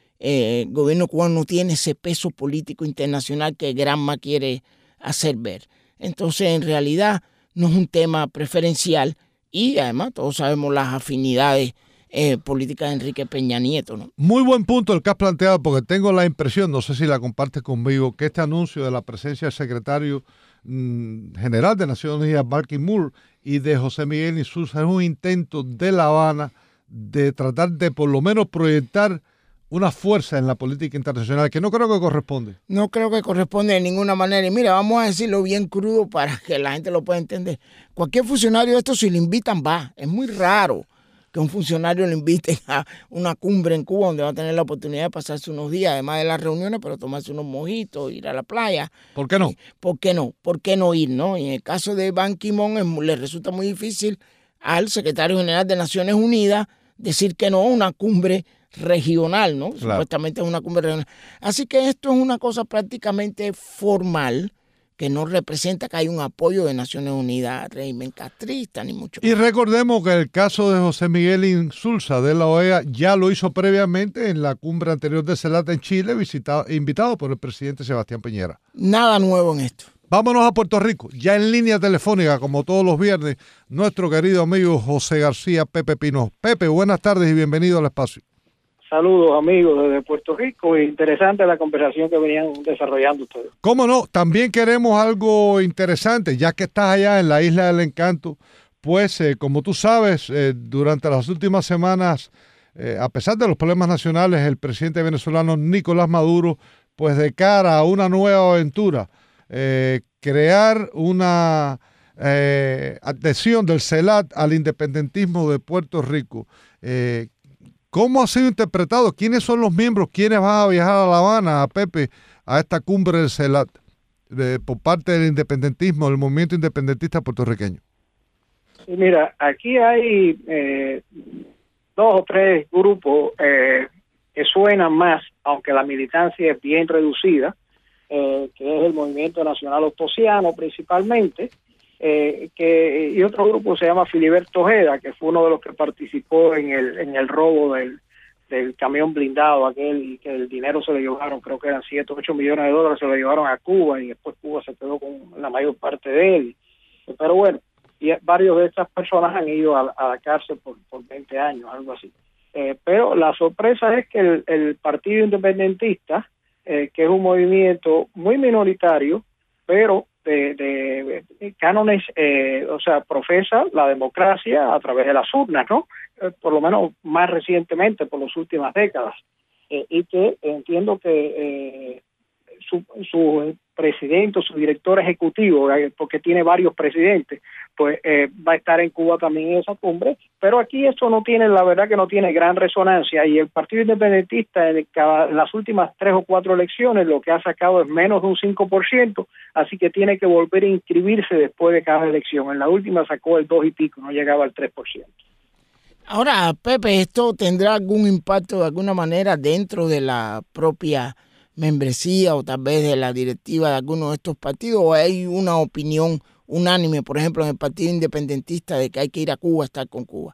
eh, el gobierno cubano no tiene ese peso político internacional que Granma quiere hacer ver. Entonces, en realidad, no es un tema preferencial y además todos sabemos las afinidades eh, políticas de Enrique Peña Nieto, ¿no? Muy buen punto el que has planteado, porque tengo la impresión, no sé si la compartes conmigo, que este anuncio de la presencia del secretario mmm, general de Naciones Unidas, Ban Ki-moon, y de José Miguel Insulza es un intento de La Habana de tratar de por lo menos proyectar una fuerza en la política internacional que no creo que corresponde. No creo que corresponde de ninguna manera. Y mira, vamos a decirlo bien crudo para que la gente lo pueda entender. Cualquier funcionario de esto, si le invitan, va. Es muy raro que un funcionario le invite a una cumbre en Cuba donde va a tener la oportunidad de pasarse unos días, además de las reuniones, pero tomarse unos mojitos, ir a la playa. ¿Por qué no? ¿Por qué no? ¿Por qué no ir, no? Y en el caso de Ban Ki-moon es, le resulta muy difícil al secretario general de Naciones Unidas decir que no a una cumbre regional, ¿no? Claro. Supuestamente es una cumbre regional. Así que esto es una cosa prácticamente formal que no representa que hay un apoyo de Naciones Unidas al régimen castrista, ni mucho más. Y recordemos que el caso de José Miguel Insulza de la O E A ya lo hizo previamente en la cumbre anterior de CELAC en Chile, visitado, invitado por el presidente Sebastián Piñera. Nada nuevo en esto. Vámonos a Puerto Rico, ya en línea telefónica, como todos los viernes, nuestro querido amigo José García Pepe Pino. Pepe, buenas tardes y bienvenido al espacio. Saludos amigos desde Puerto Rico, interesante la conversación que venían desarrollando ustedes. ¿Cómo no? También queremos algo interesante, ya que estás allá en la Isla del Encanto, pues eh, como tú sabes, eh, durante las últimas semanas, eh, a pesar de los problemas nacionales, el presidente venezolano Nicolás Maduro, pues de cara a una nueva aventura, eh, crear una eh, adhesión del CELAC al independentismo de Puerto Rico. Eh, ¿Cómo ha sido interpretado? ¿Quiénes son los miembros? ¿Quiénes van a viajar a La Habana, a Pepe, a esta cumbre del CELAC de, por parte del independentismo, del movimiento independentista puertorriqueño? Sí, mira, aquí hay eh, dos o tres grupos eh, que suenan más, aunque la militancia es bien reducida, eh, que es el Movimiento Nacional Ostosiano principalmente, Eh, que y otro grupo se llama Filiberto Ojeda, que fue uno de los que participó en el en el robo del, del camión blindado aquel, que el dinero se lo llevaron, creo que eran siete o ocho millones de dólares, se lo llevaron a Cuba y después Cuba se quedó con la mayor parte de él. Pero bueno, y varios de estas personas han ido a, a la cárcel por, por veinte años, algo así. Eh, pero la sorpresa es que el, el Partido Independentista, eh, que es un movimiento muy minoritario, pero De, de, de cánones, eh, o sea, profesa la democracia a través de las urnas, ¿no? Eh, por lo menos más recientemente, por las últimas décadas. Eh, y que entiendo que eh, su, su presidente, su director ejecutivo, eh, porque tiene varios presidentes, pues eh, va a estar en Cuba también en esa cumbre. Pero aquí esto no tiene, la verdad que no tiene gran resonancia, y el Partido Independentista en, cada, en las últimas tres o cuatro elecciones lo que ha sacado es menos de un cinco por ciento, así que tiene que volver a inscribirse después de cada elección. En la última sacó el dos y pico, no llegaba al tres por ciento. Ahora, Pepe, ¿esto tendrá algún impacto de alguna manera dentro de la propia membresía o tal vez de la directiva de alguno de estos partidos, o hay una opinión unánime, por ejemplo, en el Partido Independentista, de que hay que ir a Cuba a estar con Cuba?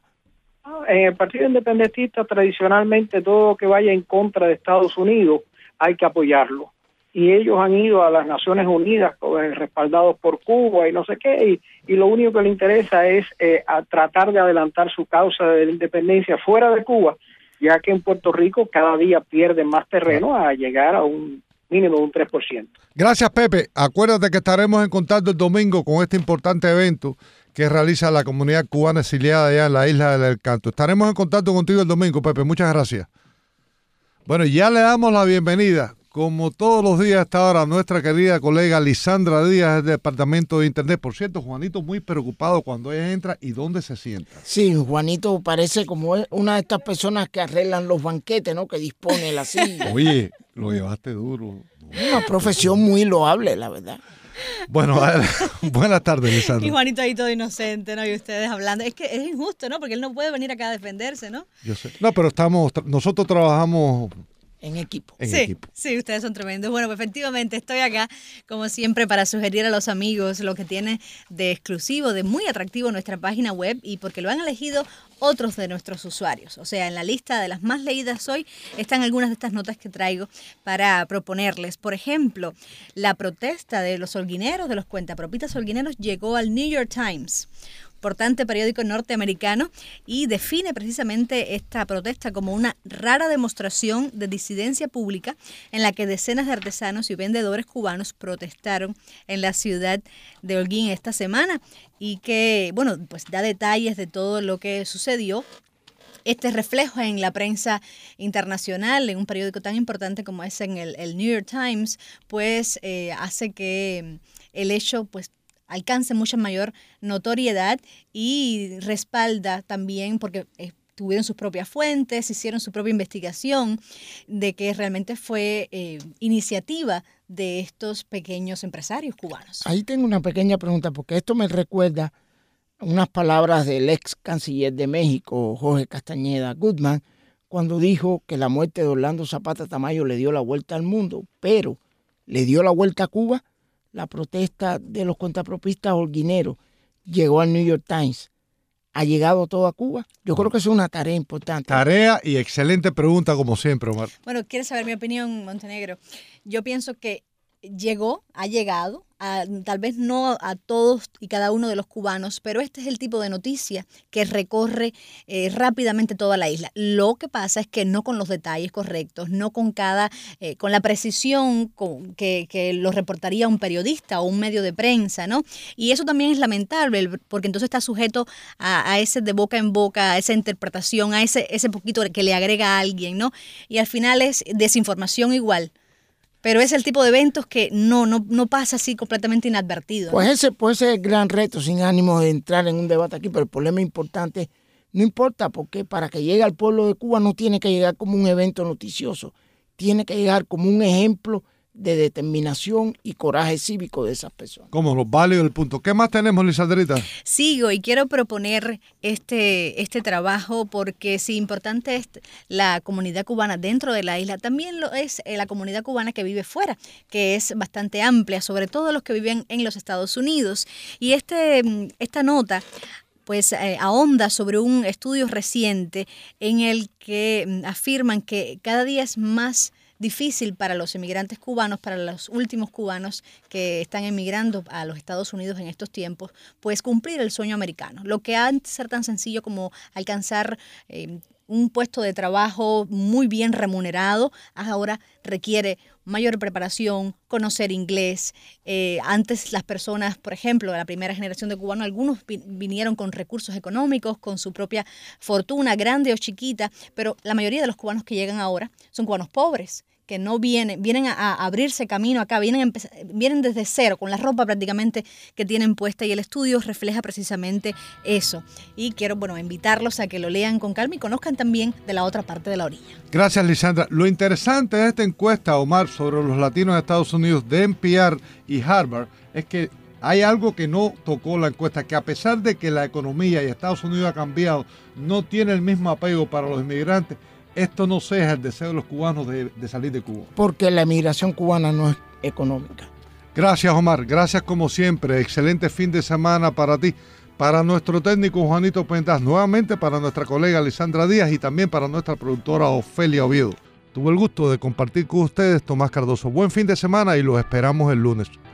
En el Partido Independentista, tradicionalmente, todo lo que vaya en contra de Estados Unidos hay que apoyarlo. Y ellos han ido a las Naciones Unidas pues, respaldados por Cuba y no sé qué, y, y lo único que les interesa es eh, a tratar de adelantar su causa de la independencia fuera de Cuba, ya que en Puerto Rico cada día pierden más terreno a llegar a un mínimo de un tres por ciento. Gracias, Pepe. Acuérdate que estaremos en contacto el domingo con este importante evento que realiza la comunidad cubana exiliada allá en la Isla del Encanto. Estaremos en contacto contigo el domingo, Pepe. Muchas gracias. Bueno, ya le damos la bienvenida como todos los días a esta hora, nuestra querida colega Lisandra Díaz del Departamento de Internet. Por cierto, Juanito muy preocupado cuando ella entra y dónde se sienta. Sí, Juanito parece como una de estas personas que arreglan los banquetes, ¿no? Que dispone la silla. Oye, lo llevaste duro. Una profesión muy loable, la verdad. Bueno, a ver, buenas tardes, Lisandra. Y Juanito ahí todo inocente, ¿no? Y ustedes hablando. Es que es injusto, ¿no? Porque él no puede venir acá a defenderse, ¿no? Yo sé. No, pero estamos, nosotros trabajamos... En equipo. En sí, equipo. sí, ustedes son tremendos. Bueno, pues efectivamente estoy acá, como siempre, para sugerir a los amigos lo que tiene de exclusivo, de muy atractivo nuestra página web y porque lo han elegido otros de nuestros usuarios. O sea, en la lista de las más leídas hoy están algunas de estas notas que traigo para proponerles. Por ejemplo, la protesta de los holguineros, de los cuentapropistas holguineros, llegó al New York Times, importante periódico norteamericano, y define precisamente esta protesta como una rara demostración de disidencia pública en la que decenas de artesanos y vendedores cubanos protestaron en la ciudad de Holguín esta semana y que, bueno, pues da detalles de todo lo que sucedió. Este reflejo en la prensa internacional, en un periódico tan importante como es en el, el New York Times, pues eh, hace que el hecho, pues, alcance mucha mayor notoriedad y respalda también, porque eh, tuvieron sus propias fuentes, hicieron su propia investigación de que realmente fue eh, iniciativa de estos pequeños empresarios cubanos. Ahí tengo una pequeña pregunta, porque esto me recuerda unas palabras del ex canciller de México, Jorge Castañeda Goodman, cuando dijo que la muerte de Orlando Zapata Tamayo le dio la vuelta al mundo, pero le dio la vuelta a Cuba. La protesta de los cuentapropistas holguineros llegó al New York Times. ¿Ha llegado todo a Cuba? Yo creo que es una tarea importante. Tarea y excelente pregunta, como siempre, Omar. Bueno, ¿quieres saber mi opinión, Montenegro? Yo pienso que llegó, ha llegado, a, tal vez no a todos y cada uno de los cubanos, pero este es el tipo de noticia que recorre eh, rápidamente toda la isla. Lo que pasa es que no con los detalles correctos, no con cada, eh, con la precisión con, que, que lo reportaría un periodista o un medio de prensa, ¿no? Y eso también es lamentable, porque entonces está sujeto a, a ese de boca en boca, a esa interpretación, a ese, ese poquito que le agrega a alguien, ¿no? Y al final es desinformación igual. Pero es el tipo de eventos que no, no, no pasa así completamente inadvertido, ¿no? Pues ese puede ser el gran reto, sin ánimo de entrar en un debate aquí, pero el problema importante, no importa, porque para que llegue al pueblo de Cuba no tiene que llegar como un evento noticioso, tiene que llegar como un ejemplo de determinación y coraje cívico de esas personas. Como los válidos del punto. ¿Qué más tenemos, Lisandrita? Sigo y quiero proponer este, este trabajo porque si importante es la comunidad cubana dentro de la isla, también lo es la comunidad cubana que vive fuera, que es bastante amplia, sobre todo los que viven en los Estados Unidos. Y este, esta nota pues eh, ahonda sobre un estudio reciente en el que mm, afirman que cada día es más difícil para los emigrantes cubanos, para los últimos cubanos que están emigrando a los Estados Unidos en estos tiempos, pues cumplir el sueño americano. Lo que antes ser tan sencillo como alcanzar eh, un puesto de trabajo muy bien remunerado, ahora requiere mayor preparación, conocer inglés. Eh, antes las personas, por ejemplo, de la primera generación de cubanos, algunos vinieron con recursos económicos, con su propia fortuna, grande o chiquita, pero la mayoría de los cubanos que llegan ahora son cubanos pobres, que no vienen, vienen a, a abrirse camino acá, vienen, a empezar, vienen desde cero, con la ropa prácticamente que tienen puesta, y el estudio refleja precisamente eso. Y quiero, bueno, invitarlos a que lo lean con calma y conozcan también de la otra parte de la orilla. Gracias, Lisandra. Lo interesante de esta encuesta, Omar, sobre los latinos de Estados Unidos de N P R y Harvard, es que hay algo que no tocó la encuesta, que a pesar de que la economía y Estados Unidos ha cambiado, no tiene el mismo apego para los inmigrantes. Esto no ceja el deseo de los cubanos de, de salir de Cuba. Porque la emigración cubana no es económica. Gracias, Omar. Gracias como siempre. Excelente fin de semana para ti, para nuestro técnico Juanito Pentas, nuevamente para nuestra colega Lisandra Díaz y también para nuestra productora Ofelia Oviedo. Tuve el gusto de compartir con ustedes, Tomás Cardoso. Buen fin de semana y los esperamos el lunes.